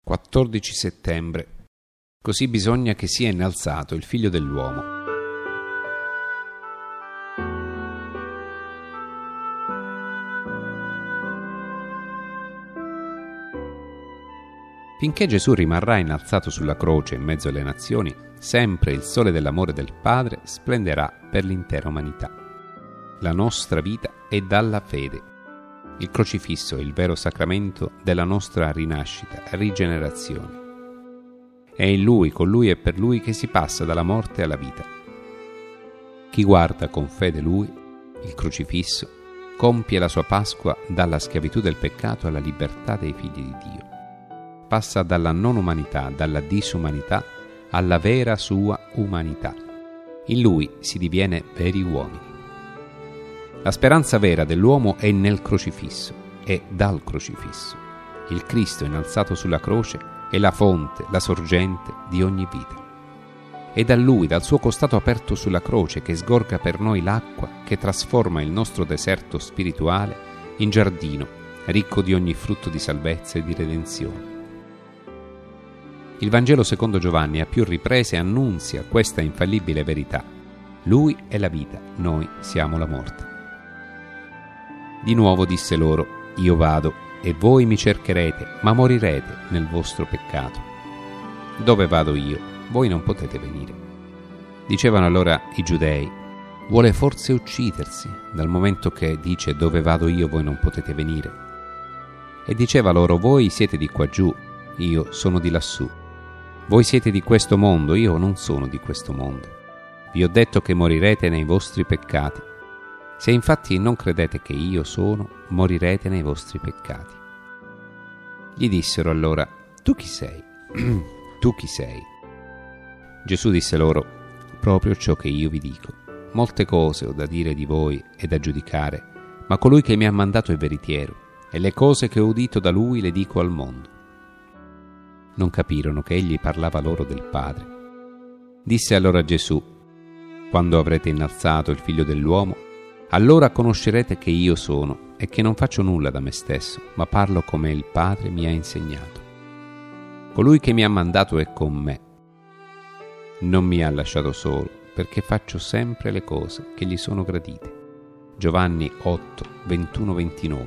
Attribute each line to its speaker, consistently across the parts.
Speaker 1: 14 settembre. Così bisogna che sia innalzato il Figlio dell'uomo. Finché Gesù rimarrà innalzato sulla croce in mezzo alle nazioni, sempre il sole dell'amore del Padre splenderà per l'intera umanità. La nostra vita è dalla fede. Il crocifisso è il vero sacramento della nostra rinascita, rigenerazione. È in Lui, con Lui e per Lui che si passa dalla morte alla vita. Chi guarda con fede Lui, il crocifisso, compie la sua Pasqua dalla schiavitù del peccato alla libertà dei figli di Dio. Passa dalla non umanità, dalla disumanità, alla vera sua umanità. In Lui si diviene veri uomini. La speranza vera dell'uomo è nel crocifisso, è dal crocifisso. Il Cristo innalzato sulla croce è la fonte, la sorgente di ogni vita. È da Lui, dal suo costato aperto sulla croce, che sgorga per noi l'acqua che trasforma il nostro deserto spirituale in giardino, ricco di ogni frutto di salvezza e di redenzione. Il Vangelo secondo Giovanni a più riprese annunzia questa infallibile verità. Lui è la vita, noi siamo la morte. Di nuovo disse loro: io vado e voi mi cercherete, ma morirete nel vostro peccato. Dove vado io, voi non potete venire. Dicevano allora i giudei: vuole forse uccidersi, dal momento che dice dove vado io, voi non potete venire. E diceva loro: voi siete di qua giù, io sono di lassù. Voi siete di questo mondo, io non sono di questo mondo. Vi ho detto che morirete nei vostri peccati. Se infatti non credete che io sono, morirete nei vostri peccati. Gli dissero allora: tu chi sei? Tu chi sei? Gesù disse loro: proprio ciò che io vi dico. Molte cose ho da dire di voi e da giudicare, ma colui che mi ha mandato è veritiero, e le cose che ho udito da lui le dico al mondo. Non capirono che egli parlava loro del Padre. Disse allora Gesù: quando avrete innalzato il Figlio dell'uomo, allora conoscerete che io sono e che non faccio nulla da me stesso, ma parlo come il Padre mi ha insegnato. Colui che mi ha mandato è con me. Non mi ha lasciato solo, perché faccio sempre le cose che gli sono gradite. Giovanni 8, 21-29.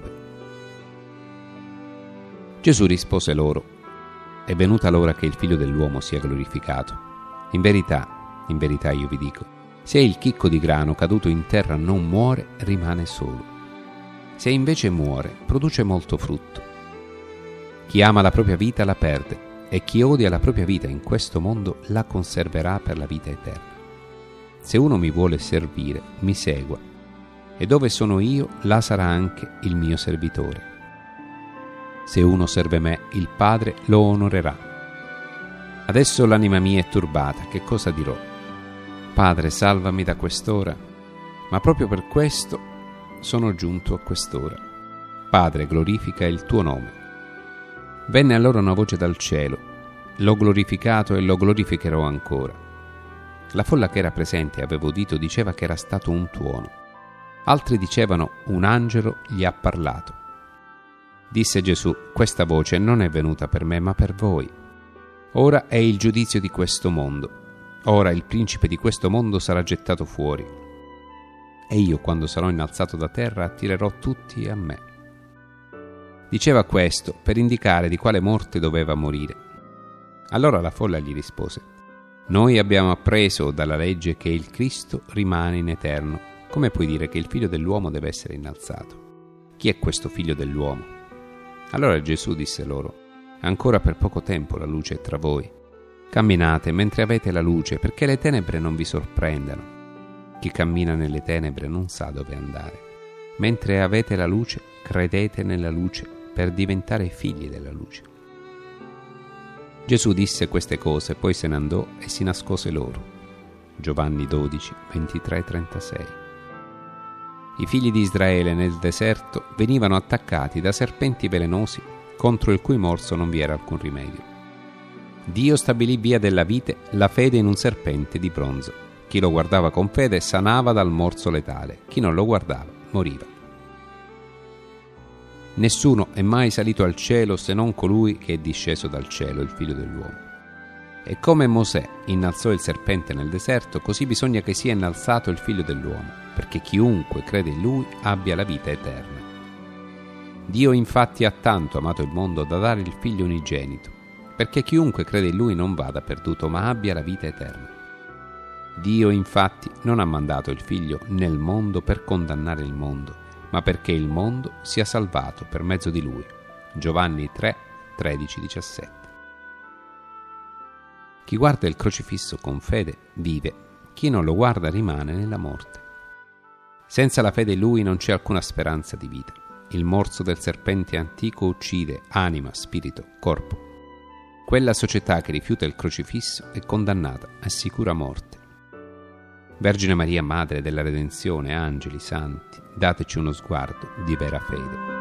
Speaker 1: Gesù rispose loro: è venuta l'ora che il Figlio dell'uomo sia glorificato. In verità io vi dico, se il chicco di grano caduto in terra non muore, rimane solo. Se invece muore, produce molto frutto. Chi ama la propria vita la perde, e chi odia la propria vita in questo mondo la conserverà per la vita eterna. Se uno mi vuole servire, mi segua, e dove sono io, là sarà anche il mio servitore. Se uno serve me, il Padre lo onorerà. Adesso l'anima mia è turbata, che cosa dirò? Padre, salvami da quest'ora, ma proprio per questo sono giunto a quest'ora. Padre, glorifica il tuo nome. Venne allora una voce dal cielo: l'ho glorificato e lo glorificherò ancora. La folla che era presente e aveva udito diceva che era stato un tuono. Altri dicevano: un angelo gli ha parlato. Disse Gesù: questa voce non è venuta per me, ma per voi. Ora è il giudizio di questo mondo. Ora il principe di questo mondo sarà gettato fuori. E io, quando sarò innalzato da terra, attirerò tutti a me. Diceva questo per indicare di quale morte doveva morire. Allora la folla gli rispose: noi abbiamo appreso dalla legge che il Cristo rimane in eterno. Come puoi dire che il Figlio dell'uomo deve essere innalzato? Chi è questo Figlio dell'uomo? Allora Gesù disse loro: ancora per poco tempo la luce è tra voi. Camminate mentre avete la luce, perché le tenebre non vi sorprendano. Chi cammina nelle tenebre non sa dove andare. Mentre avete la luce, credete nella luce per diventare figli della luce. Gesù disse queste cose, poi se ne andò e si nascose loro. Giovanni 12, 23-36. I figli di Israele nel deserto venivano attaccati da serpenti velenosi, contro il cui morso non vi era alcun rimedio. Dio stabilì via della vite la fede in un serpente di bronzo. Chi lo guardava con fede sanava dal morso letale, chi non lo guardava moriva. Nessuno è mai salito al cielo se non colui che è disceso dal cielo, il Figlio dell'uomo. E come Mosè innalzò il serpente nel deserto, così bisogna che sia innalzato il Figlio dell'uomo, perché chiunque crede in Lui abbia la vita eterna. Dio infatti ha tanto amato il mondo da dare il Figlio unigenito, perché chiunque crede in Lui non vada perduto, ma abbia la vita eterna. Dio infatti non ha mandato il Figlio nel mondo per condannare il mondo, ma perché il mondo sia salvato per mezzo di Lui. Giovanni 3, 13, 17. Chi guarda il crocifisso con fede vive, chi non lo guarda rimane nella morte. Senza la fede in Lui non c'è alcuna speranza di vita. Il morso del serpente antico uccide anima, spirito, corpo. Quella società che rifiuta il crocifisso è condannata a sicura morte. Vergine Maria, Madre della Redenzione, angeli, santi, dateci uno sguardo di vera fede.